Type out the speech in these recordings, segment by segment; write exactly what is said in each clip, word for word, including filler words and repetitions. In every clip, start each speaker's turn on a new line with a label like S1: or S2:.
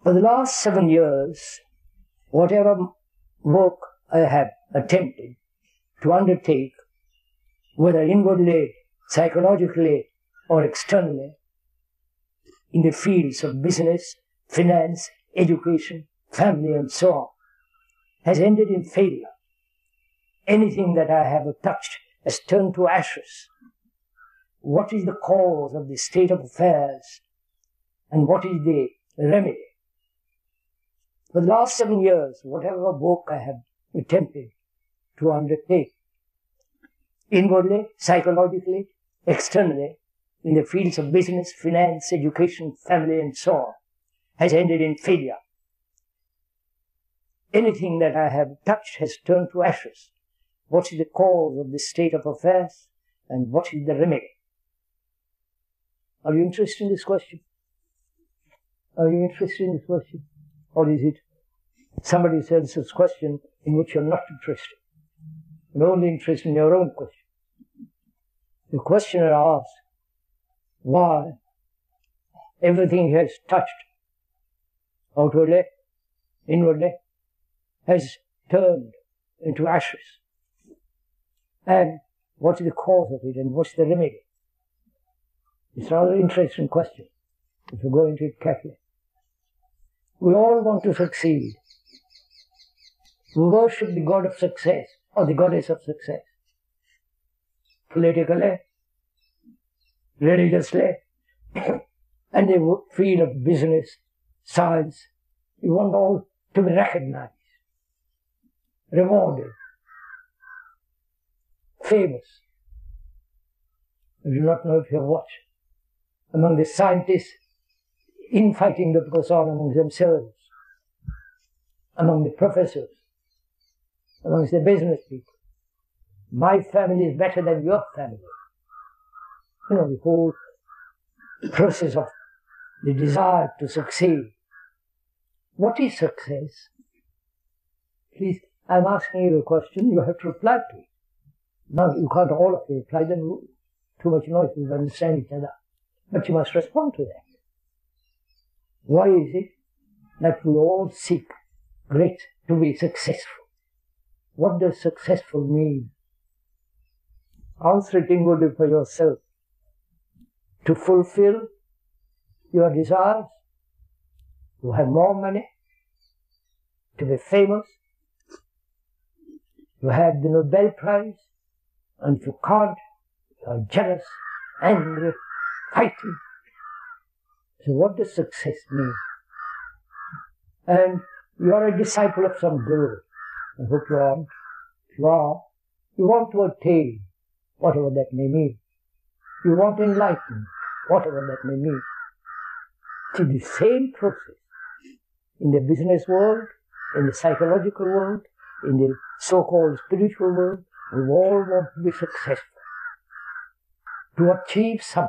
S1: For the last seven years, whatever work I have attempted to undertake, whether inwardly, psychologically, or externally, in the fields of business, finance, education, family, and so on, has ended in failure. Anything that I have touched has turned to ashes. What is the cause of this state of affairs, and what is the remedy? For the last seven years, whatever work I have attempted to undertake, inwardly, psychologically, externally, in the fields of business, finance, education, family, and so on, has ended in failure. Anything that I have touched has turned to ashes. What is the cause of this state of affairs, and what is the remedy? Are you interested in this question? Are you interested in this question? Or is it somebody says this question in which you're not interested? You're only interested in your own question. The questioner asks why everything he has touched, outwardly, inwardly, has turned into ashes. And what is the cause of it, and what's the remedy? It's a rather interesting question, if you go into it carefully. We all want to succeed. We worship the god of success, or the goddess of success. Politically, religiously, and the field of business, science. We want all to be recognized, rewarded, famous. I do not know if you have watched among the scientists, infighting that goes on among themselves, among the professors, amongst the business people. My family is better than your family. You know, the whole process of the desire to succeed. What is success? Please, I'm asking you a question, you have to reply to it. Now, you can't all of you reply, then too much noise, we will understand each other. But you must respond to that. Why is it that we all seek great to be successful? What does successful mean? Answer it inwardly for yourself. To fulfill your desires, to have more money, to be famous, to have the Nobel Prize, and if you can't, you are jealous, angry, fighting. So what does success mean? And you are a disciple of some guru. I hope you aren't. If you are, you want to attain, whatever that may mean. You want enlightenment, whatever that may mean. It is the same process in the business world, in the psychological world, in the so-called spiritual world. We all want to be successful, to achieve something.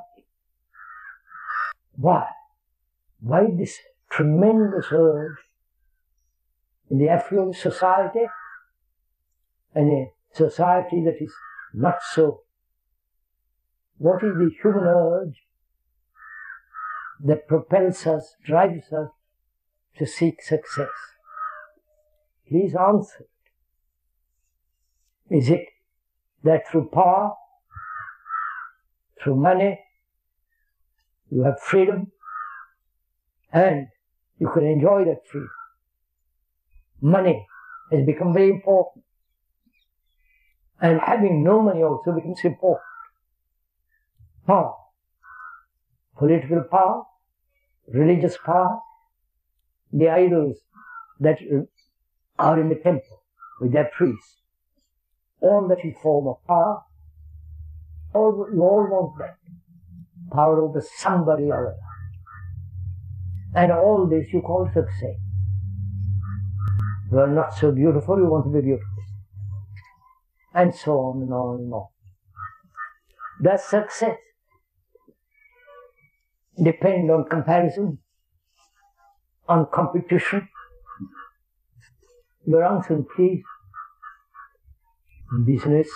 S1: Why? Why this tremendous urge in the affluent society and a society that is not so? What is the human urge that propels us, drives us to seek success? Please answer it. Is it that through power, through money, you have freedom, and you can enjoy that freedom? Money has become very important, and having no money also becomes important. Power, political power, religious power, the idols that are in the temple with their priests, all that is form of power, all, you all want that. Power over somebody or other. And all this you call success. You are not so beautiful, you want to be beautiful. And so on and on and on. Does success depend on comparison, on competition? Your answer, please. In business,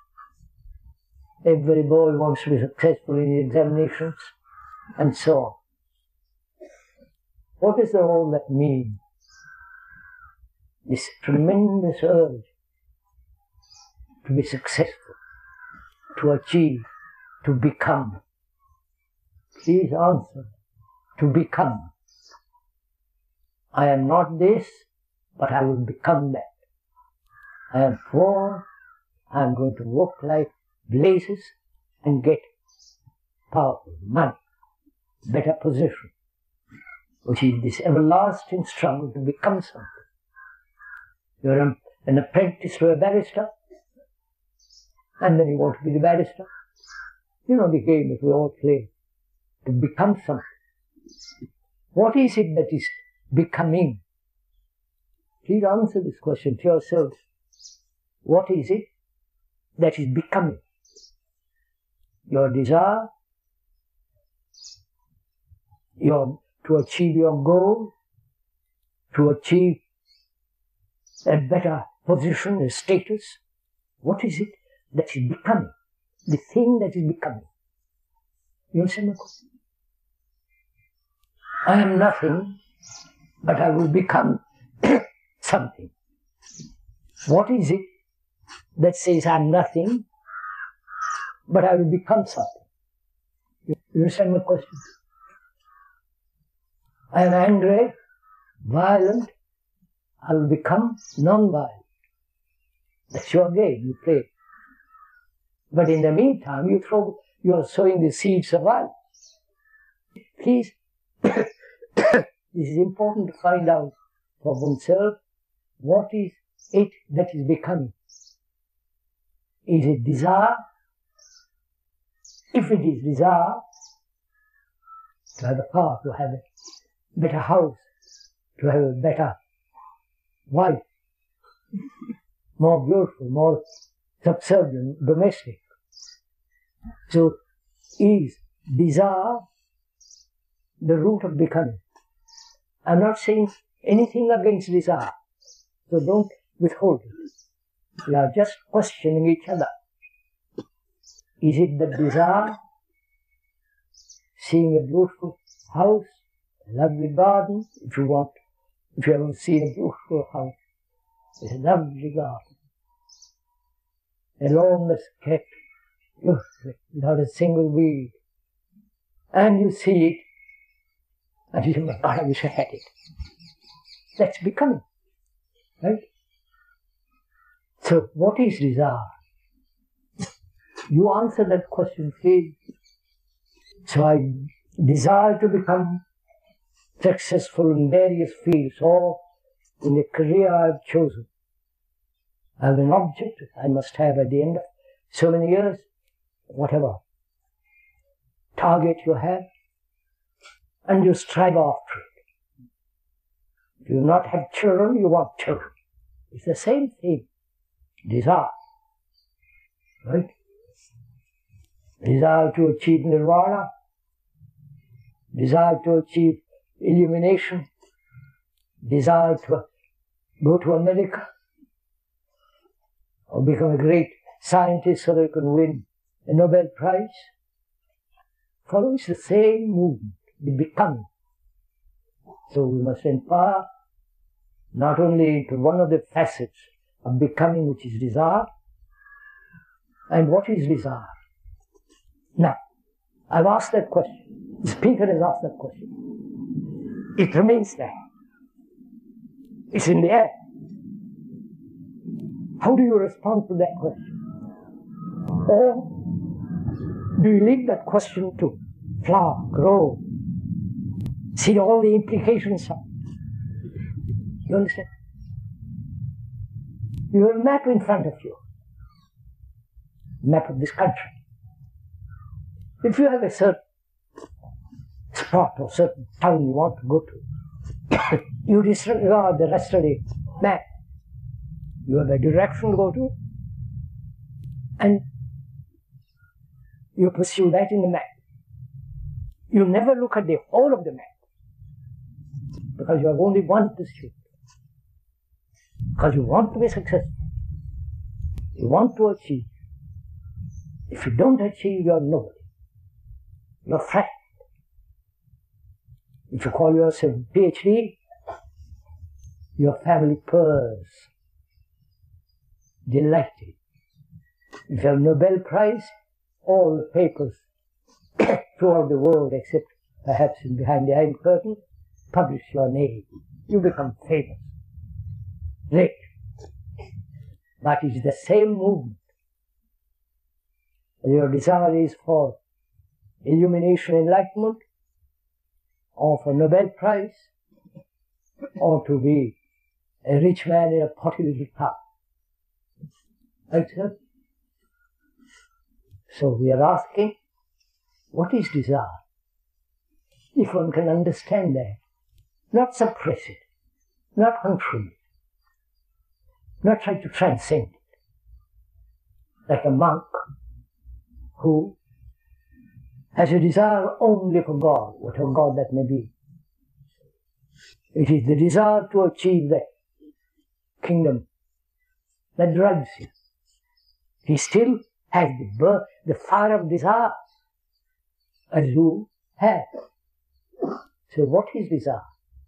S1: every boy wants to be successful in the examinations, and so on. What does all that mean? This tremendous urge to be successful, to achieve, to become. Please answer. To become. I am not this, but I will become that. I am poor, I am going to work like blazes and get powerful, money, better position, which is this everlasting struggle to become something. You are an apprentice to a barrister, and then you want to be the barrister. You know the game that we all play, to become something. What is it that is becoming? Please answer this question to yourself. What is it that is becoming? Your desire, your, to achieve your goal, to achieve a better position, a status. What is it that is becoming? The thing that is becoming. You understand my question? I am nothing, but I will become something. What is it that says I am nothing, but I will become something? You understand my question? I am angry, violent, I will become non-violent. That's your game, you play. But in the meantime, you throw, you are sowing the seeds of violence. Please, this is important to find out for oneself, what is it that is becoming? Is it desire? If it is desire, to have a car, to have a better house, to have a better wife, more beautiful, more subservient, domestic. So, is desire the root of becoming? I'm not saying anything against desire, so don't withhold it. We are just questioning each other. Is it the desire, seeing a beautiful house, a lovely garden, if you want, if you haven't seen a beautiful house, it's a lovely garden, a lawn that's kept beautifully, without a single weed, and you see it, and you say, my God, I wish I had it. That's becoming, right? So, what is desire? You answer that question, please. So, I desire to become successful in various fields, or in the career I've chosen. I have an object I must have at the end of so many years, whatever target you have, and you strive after it. If you do not have children, you want children. It's the same thing. Desire. Right? Desire to achieve nirvana, desire to achieve illumination, desire to go to America, or become a great scientist so that you can win a Nobel Prize, follows the same movement, the becoming. So we must inquire not only into one of the facets of becoming, which is desire, and what is desire? Now, I've asked that question. The speaker has asked that question. It remains there. It's in the air. How do you respond to that question? Or do you leave that question to flower, grow, see all the implications of it? You understand? You have a map in front of you. Map of this country. If you have a certain spot or certain town you want to go to, you disregard the rest of the map. You have a direction to go to, and you pursue that in the map. You never look at the whole of the map, because you have only one pursuit. Because you want to be successful. You want to achieve. If you don't achieve, you are nobody. You're frightened. If you call yourself PhD, your family purrs, delighted. If you have Nobel Prize, all the papers throughout the world, except perhaps in behind the Iron Curtain, publish your name. You become famous. Great. But it is the same movement. Your desire is for illumination, enlightenment, or for Nobel Prize, or to be a rich man in a potty little town. Right, sir? So we are asking, what is desire? If one can understand that, not suppress it, not control it, not try to transcend it, like a monk who has a desire only for God, whatever God that may be. It is the desire to achieve that kingdom that drives him. He still has the birth, the fire of desire, as you have. So what is desire?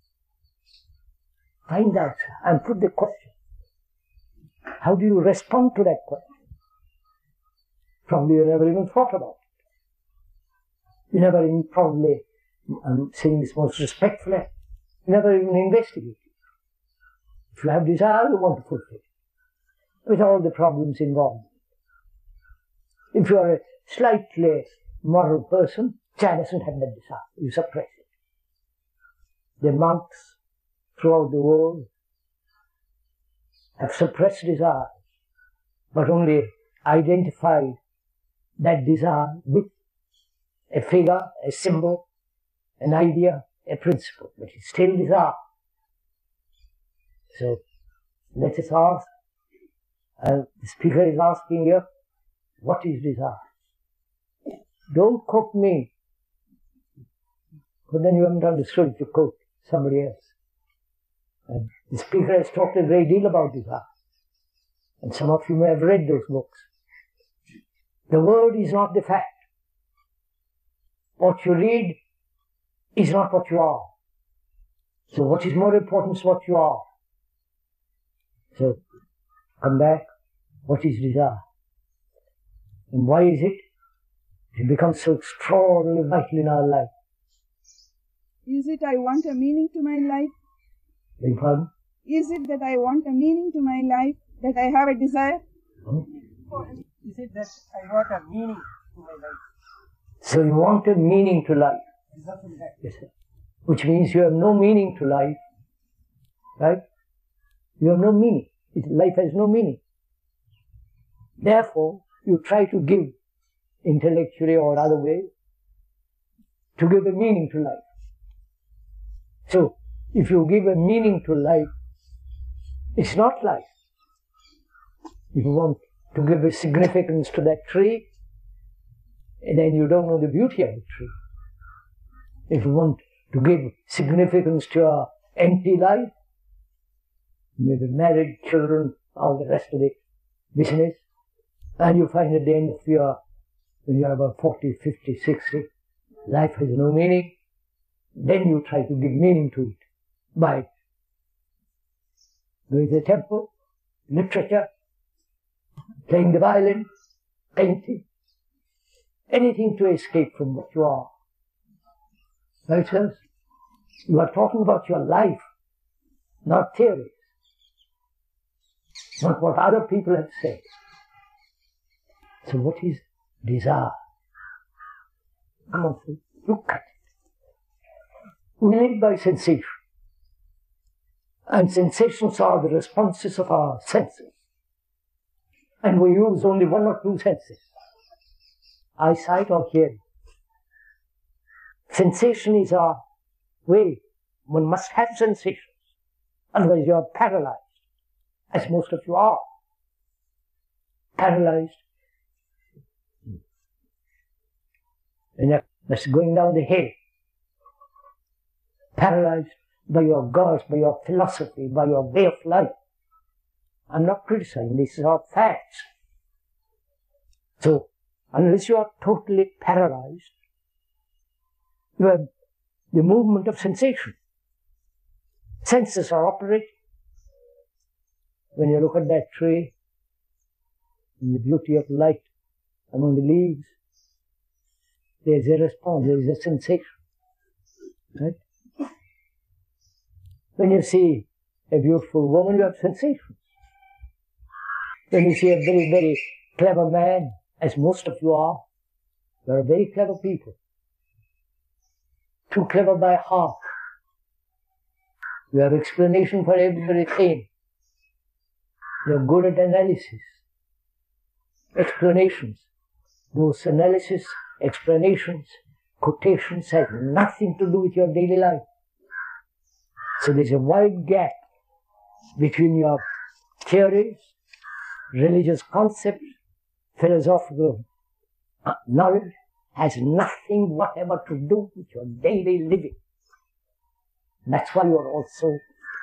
S1: Find out and put the question. How do you respond to that question? Probably you never even thought about it. You never even probably, I'm saying this most respectfully, you never even investigated. If you have desire, you want to fulfill it, with all the problems involved. If you are a slightly moral person, China doesn't have that desire. You suppress it. The monks throughout the world have suppressed desire, but only identified that desire with a figure, a symbol, an idea, a principle, but it's still desire. So let us ask, uh, the speaker is asking here, what is desire? Don't quote me, but then you haven't understood if you quote somebody else. And the speaker has talked a great deal about desire, and some of you may have read those books. The word is not the fact. What you read is not what you are. So what is more important is what you are. So, come back. What is desire? And why is it? It becomes so extraordinarily vital in our life.
S2: Is it I want a meaning to my life?
S1: Beg pardon?
S2: Is it that I want a meaning to my life? That I have a desire?
S1: Hmm?
S3: Is it that I want a meaning to my life?
S1: So you want a meaning to life.
S3: Exactly that.
S1: Yes, sir. Which means you have no meaning to life. Right? You have no meaning. It, life has no meaning. Therefore, you try to give, intellectually or other way, to give a meaning to life. So, if you give a meaning to life, it's not life. If you want to give a significance to that tree, and then you don't know the beauty of the tree. If you want to give significance to your empty life, maybe married, children, all the rest of the business, and you find at the end of your, when you're about forty, fifty, sixty, life has no meaning, then you try to give meaning to it by going to the temple, literature, playing the violin, painting, anything to escape from what you are. Right, sirs? You are talking about your life, not theories, not what other people have said. So what is desire? Come on, look at it. We live by sensation. And sensations are the responses of our senses. And we use only one or two senses. Eyesight or hearing. Sensation is our way. One must have sensations. Otherwise you are paralyzed, as most of you are. Paralyzed. And that's going down the hill. Paralyzed by your gods, by your philosophy, by your way of life. I'm not criticizing, these are facts. So, unless you are totally paralyzed, you have the movement of sensation. Senses are operating. When you look at that tree, and the beauty of light among the leaves, there's a response, there is a sensation. Right? When you see a beautiful woman, you have sensations. When you see a very, very clever man, as most of you are, you are very clever people. Too clever by half. You have explanation for everything. You are good at analysis. Explanations. Those analysis, explanations, quotations have nothing to do with your daily life. So there's a wide gap between your theories, religious concepts, philosophical knowledge, has nothing whatever to do with your daily living. That's why you are also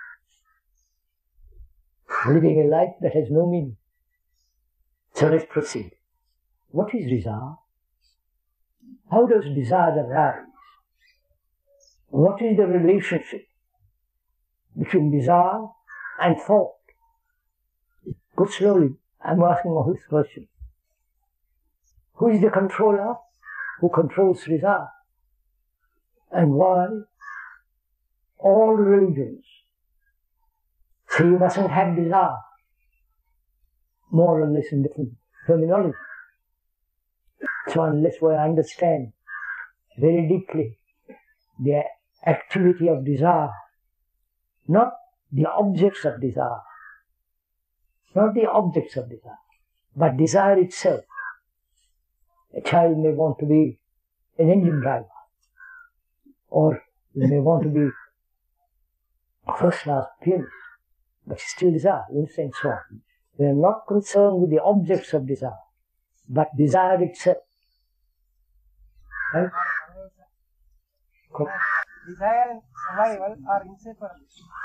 S1: living a life that has no meaning. So let's proceed. What is desire? How does desire arise? What is the relationship between desire and thought? Go slowly. I'm asking all these questions. Who is the controller? Who controls desire? And why all religions say you mustn't have desire, more or less in different terminology. So unless we understand very deeply the activity of desire, not the objects of desire, not the objects of desire, but desire itself. A child may want to be an engine driver, or he may want to be a first-class pianist, but still desire, and so on. We are not concerned with the objects of desire, but desire itself. Right?
S3: Desire and survival are inseparable.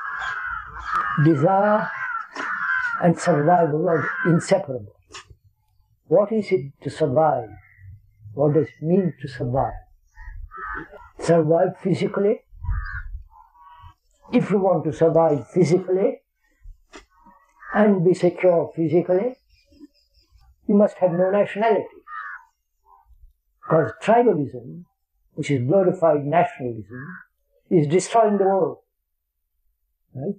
S1: Desire and survival are inseparable. What is it to survive? What does it mean to survive? Survive physically. If you want to survive physically and be secure physically, you must have no nationality. Because tribalism, which is glorified nationalism, is destroying the world. Right?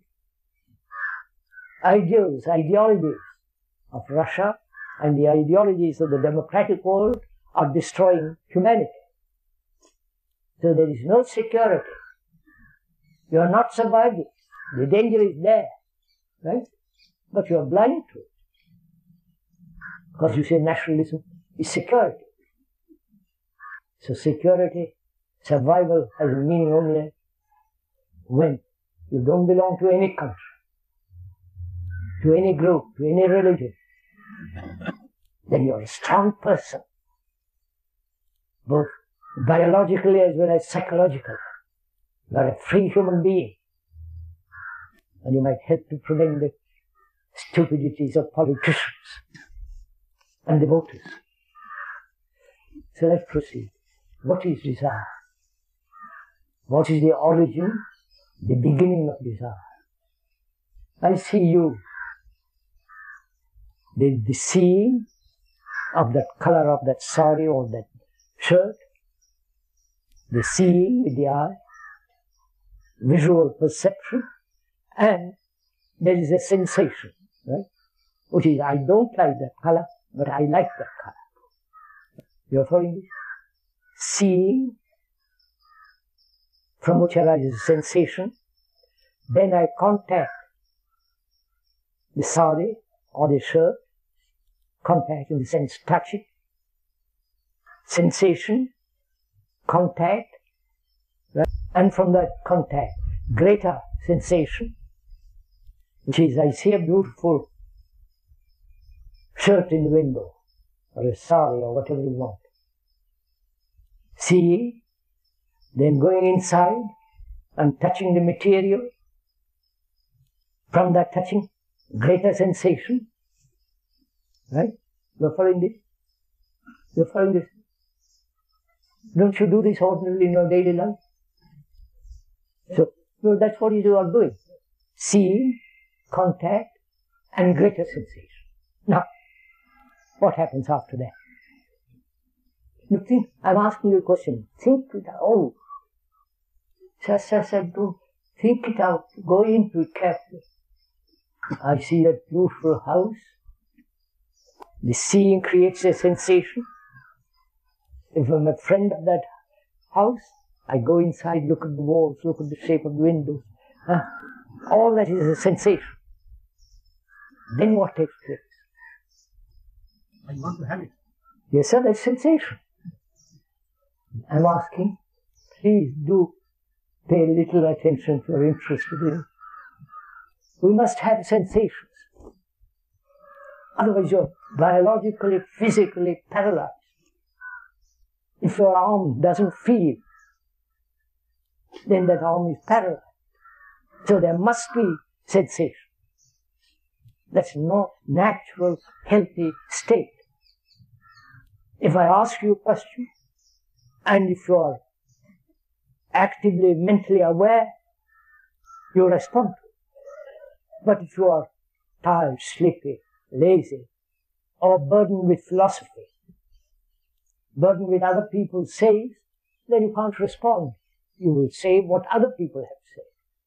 S1: Ideals, ideologies of Russia and the ideologies of the democratic world are destroying humanity. So there is no security. You are not surviving. The danger is there, right? But you are blind to it. Because you say nationalism is security. So security, survival has a meaning only when you don't belong to any country, to any group, to any religion. Then you are a strong person, both biologically as well as psychologically. You are a free human being. And you might help to prevent the stupidities of politicians and the voters. So let's proceed. What is desire? What is the origin, the beginning of desire? I see you. The, the seeing of that color of that sari or that shirt, the seeing with the eye, visual perception, and there is a sensation, right? Which is, I don't like that color, but I like that color. You are following this? Seeing, from which arises sensation, then I contact the sari or the shirt, contact in the sense touching, sensation, contact, right? And from that contact, greater sensation, which is I see a beautiful shirt in the window, or a sari, or whatever you want. Seeing, then going inside and touching the material, from that touching, greater sensation, right? You're following this? You're following this? Don't you do this ordinarily in your daily life? So, so that's what you are doing. Seeing, contact, and greater sensation. Now, what happens after that? You think, I'm asking you a question. Think it out. Oh, just as I do, think it out. Go into it carefully. I see that beautiful house. The seeing creates a sensation. If I'm a friend of that house, I go inside, look at the walls, look at the shape of the windows. Huh? All that is a sensation. Then what takes place?
S3: I want to have it.
S1: Yes, sir, that's sensation. I'm asking, please do pay little attention if you're interested in it. We must have sensations. Otherwise you're biologically, physically paralyzed. If your arm doesn't feel, then that arm is paralyzed. So there must be sensation. That's not natural, healthy state. If I ask you a question, and if you are actively, mentally aware, you respond to it. But if you are tired, sleepy, lazy, or burdened with philosophy, burdened with other people's sayings, then you can't respond. You will say what other people have said.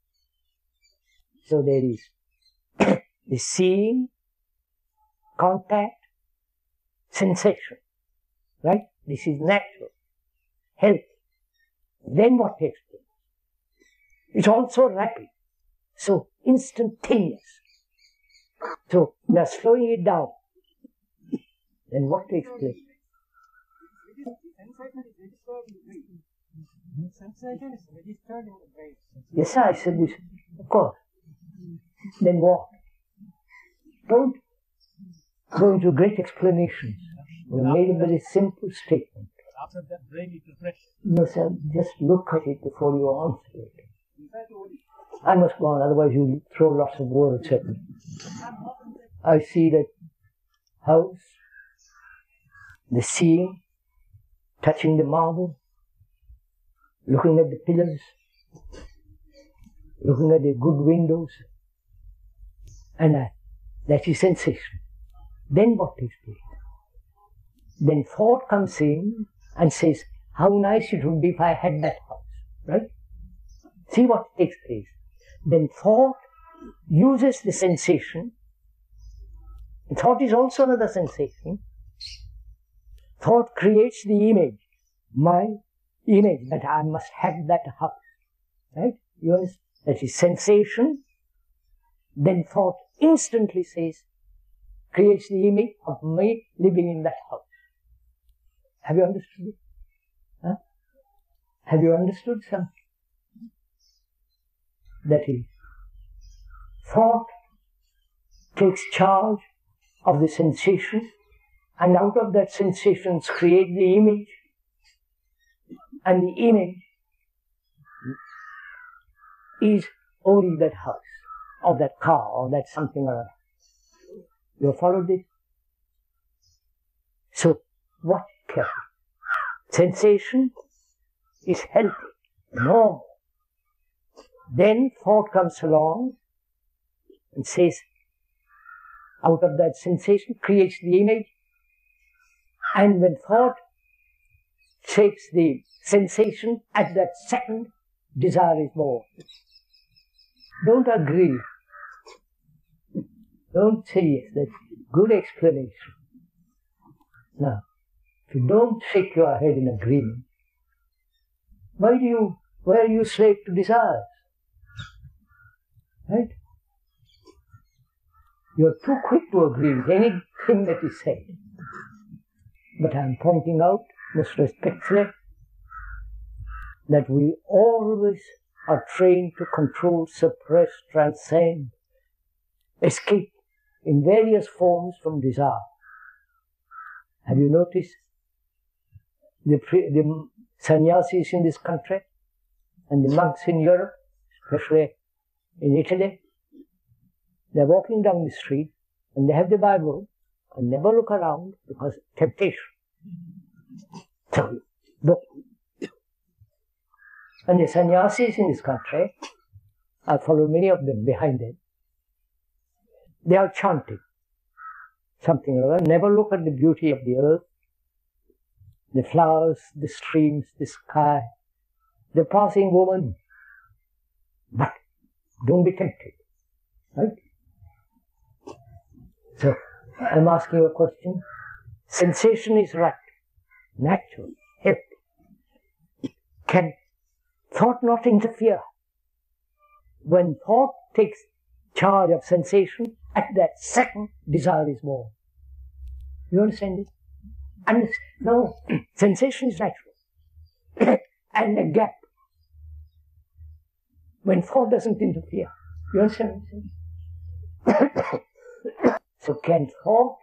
S1: So there is the seeing, contact, sensation. Right? This is natural, healthy. Then what takes place? It's also rapid, so instantaneous. So we are slowing it down. Then what takes place?
S3: Sensation is registered in the brain. Sensation is registered in the brain.
S1: Yes, sir, I said this. Of course. Then what? Don't go into great explanations. We made a very simple statement.
S3: After that, brain is refreshed.
S1: No, sir, just look at it before you answer it. I must go on, otherwise you'll throw lots of words at me. I see that house, the seeing, touching the marble, looking at the pillars, looking at the good windows, and that, that is sensation. Then what takes place? Then thought comes in and says, how nice it would be if I had that house, right? See what takes place. Then thought uses the sensation. Thought is also another sensation. Thought creates the image, my image that I must have that house, right? You understand? That is sensation. Then thought instantly says, creates the image of me living in that house. Have you understood it? Huh? Have you understood something? That is, thought takes charge of the sensation, and out of that sensation create the image, and the image is only that house, or that car, or that something or other. You followed this? So, what careful? Sensation is healthy, normal. Then thought comes along and says, out of that sensation creates the image, and when thought shapes the sensation, at that second, desire is born. Don't agree. Don't say yes, that's good explanation. Now, if you don't shake your head in agreement, why do you, why are you slave to desires? Right? You're too quick to agree with anything that is said. But I'm pointing out, most respectfully, that we always are trained to control, suppress, transcend, escape in various forms from desire. Have you noticed the, the sannyasis in this country and the monks in Europe, especially in Italy? They're walking down the street and they have the Bible and never look around because temptation. So, look. And the sannyasis in this country, I follow many of them behind them, they are chanting something or other. Never look at the beauty of the earth, the flowers, the streams, the sky, the passing woman. But don't be tempted. Right? So, I'm asking you a question. Sensation is right, natural, healthy. Can thought not interfere? When thought takes charge of sensation, at that second, desire is born. You understand it? And no, sensation is natural. And a gap. When thought doesn't interfere. You understand what I'm saying? So can thought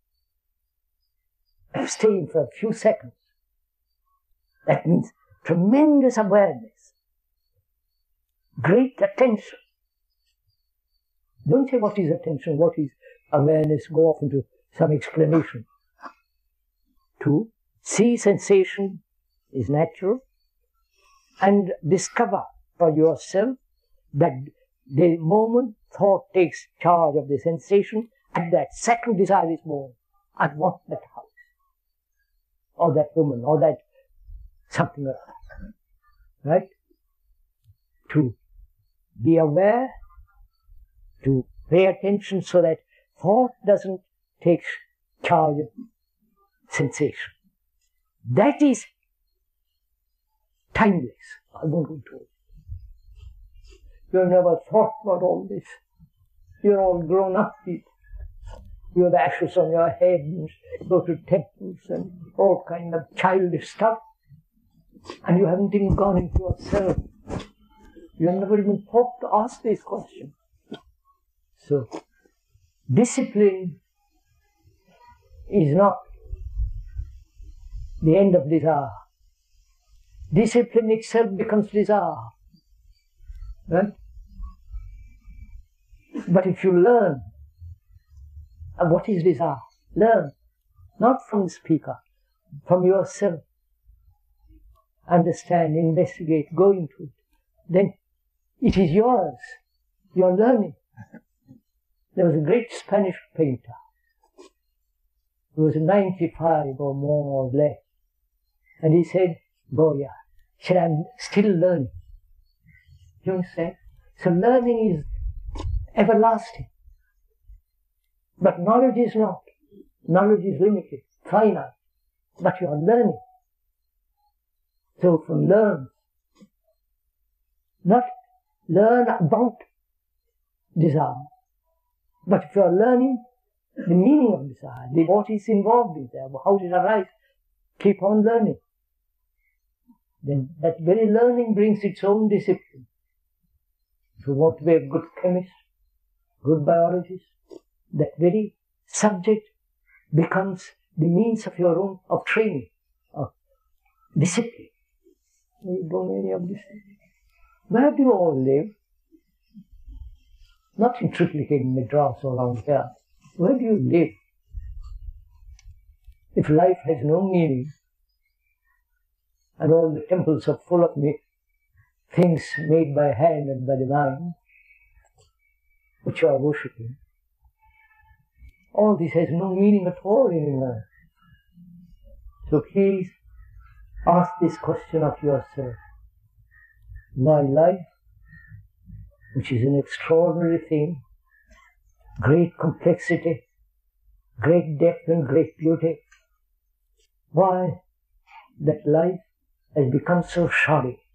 S1: abstain for a few seconds? That means tremendous awareness, great attention. Don't say what is attention, what is awareness, go off into some explanation. To see sensation is natural and discover for yourself that the moment thought takes charge of the sensation, at that second desire is born. I want that house, or that woman, or that something or other. Right? To be aware, to pay attention so that thought doesn't take charge of sensation. That is timeless. I won't go into it. You have never thought about all this. You're all grown up people. You have ashes on your head and go to temples and all kind of childish stuff. And you haven't even gone into yourself. You have never even thought to ask these questions. So, discipline is not the end of desire. Discipline itself becomes desire. Right? But if you learn what is desire, learn, not from the speaker, from yourself. Understand, investigate, go into it. Then it is yours. You're learning. There was a great Spanish painter who was ninety-five or more or less. And he said, Goya, said, I'm still learning. You understand? So learning is everlasting. But knowledge is not. Knowledge is limited, finite. But you are learning. So from learn, not learn about desire, but if you are learning the meaning of desire, the, what is involved in there, how did it arise, keep on learning. Then that very learning brings its own discipline. If you want to be a good chemist, good biologist, that very subject becomes the means of your own, of training, of discipline. You don't know any of this. Where do you all live? Not in triplicate Madras or around here. Where do you live? If life has no meaning, and all the temples are full of me, things made by hand and by the mind, which you are worshipping, all this has no meaning at all anymore. So please ask this question of yourself. My life, which is an extraordinary thing, great complexity, great depth and great beauty, why that life has become so shoddy?